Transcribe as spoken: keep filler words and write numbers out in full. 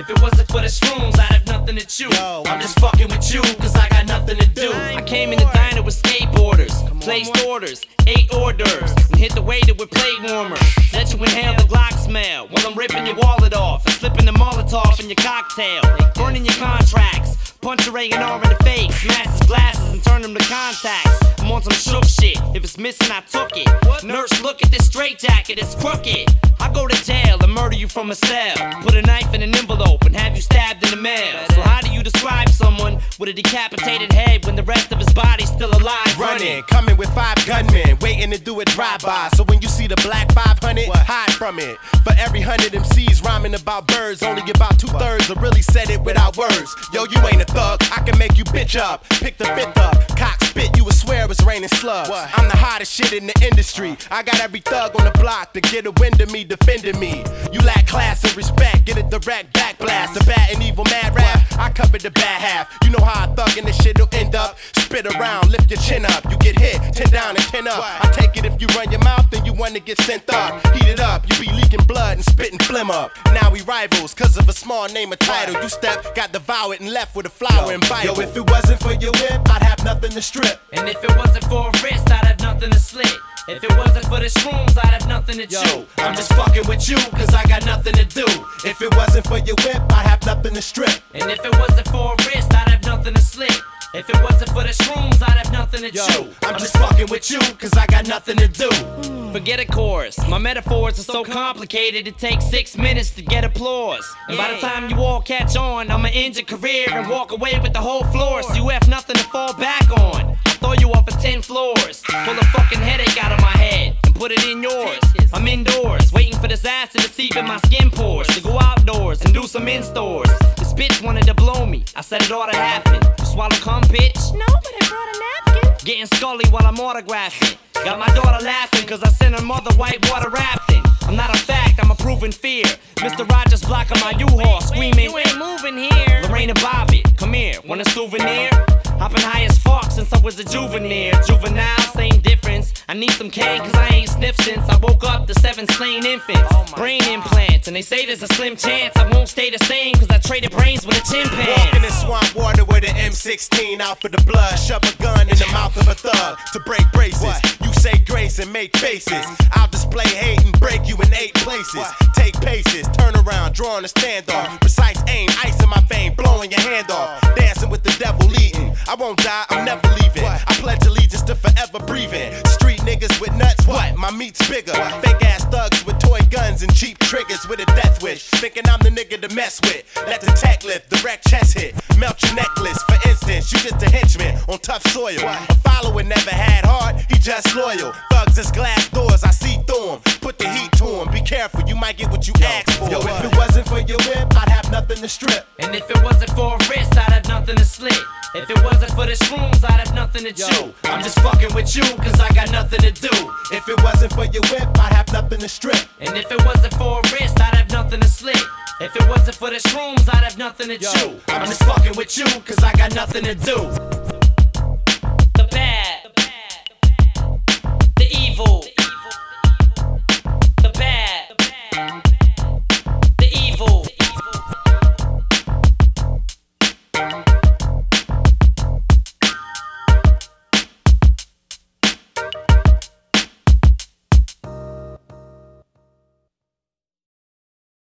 If it wasn't for the shrooms, I'd have nothing to chew. Yo, I'm just fucking with you, cause I got nothing to do. I came in the diner with skateboarders, placed orders, ate hors d'oeuvres, and hit the waiter with plate warmers. Let you inhale the Glock smell while I'm ripping your wallet off and slipping the Molotov in your cocktail, burning your contracts, punch your A and R in the face, smash his glasses and turn them to contacts. I'm on some shook shit, if it's missing I took it. Nurse, look at this straitjacket, it's crooked. I go to jail and murder you from a cell, put a knife in an envelope and have you stabbed in the mail. So how do you describe someone with a decapitated head when the rest of his body's still alive? Running, coming with five gunmen, waiting to do a drive-by. So when you see the black five hundred, what? Hide from it. For every hundred M Cs rhyming about birds, only about two-thirds have really said it without words. Yo, you ain't a thug, I can make you bitch up. Pick the fifth up, cock spit, you would swear it was raining slugs. What? I'm the hottest shit in the industry. I got every thug on the block to get a wind of me, defending me. You lack class and respect, get a direct back blast. The bad and evil mad rap, I covered the bad half. You know how I thug and this shit'll end up. Spit around, lift your chin up. You get hit, ten down and ten up. I take it if you run your mouth, then you wanna get sent up. Heat it up, you be leaking blood and spitting phlegm up. Now we rivals, cause of a small name or title. You step, got devoured and left with a flower and Bible. Yo, if it wasn't for your whip, I'd have nothing to strip. And if it wasn't for a wrist, I'd have nothing to slit. If it wasn't for the shrooms, I'd have nothing to Yo, chew. I'm just fucking with you, cause I got nothing to do. If it wasn't for your whip, I'd have nothing to strip. And if it wasn't for a wrist, I'd have nothing to slit. If it wasn't for the shrooms, I'd have nothing to Yo, chew. I'm just fucking with you, cause I got nothing to do. Forget a chorus, my metaphors are so complicated it takes six minutes to get applause. And by the time you all catch on, I'ma end your career and walk away with the whole floor, so you have nothing to fall back on. I'll throw you off of ten floors, pull a fucking headache out of my head and put it in yours. I'm indoors, waiting for this acid to seep in my skin pores, to go outdoors and do some in-stores. This bitch wanted to blow me, I said it ought to happen. You swallow cum, bitch? No, but I brought a napkin. Getting scully while I'm autographing. Got my daughter laughing cause I sent her mother whitewater rafting. I'm not a fact, I'm a proven fear. Mister Rogers blocking my U-Haul, screaming, You ain't moving here. Lorraine and Bobby, come here, want a souvenir? Hopping high as fuck since I was a juvenile. Juvenile, same difference. I need some cane cause I ain't sniffed since I woke up to seven slain infants. Oh Brain implants, and they say there's a slim chance I won't stay the same cause I traded brains with a chimpanzee. Walking in swamp water with an M sixteen out for the blood. Shove a gun in the mouth of a thug to break braces. What? You say grace and make faces. I'll display hate and break you in eight places. What? Take paces, turn around, drawing a standoff. Precise aim, ice in my vein, blowing your hand off. Dancing with the devil leading. I won't die, I'm never leaving. What? I pledge allegiance to forever breathing. Street niggas with nuts, what? My meat's bigger. What? Fake ass thugs with toy guns and cheap triggers with a death wish. Thinking I'm the nigga to mess with. Let the tech lift, direct chest hit. Melt your necklace, for instance, you just a henchman on tough soil. What? A follower never had heart, he just loyal. Thugs is glass doors, I see through 'em. Put the heat to 'em, be careful, you might get what you asked for. Yo, if it wasn't for your whip, I'd have nothing to strip. And if it wasn't for a wrist, I'd have nothing to slit. If it wasn't for the shrooms, I'd have nothing to Yo, chew. I'm just fucking with you, cause I got nothing to do. If it wasn't for your whip, I'd have nothing to strip. And if it wasn't for a wrist, I'd have nothing to slit. If it wasn't for the shrooms, I'd have nothing to Yo, chew. I'm just fucking with you, cause I got nothing to do.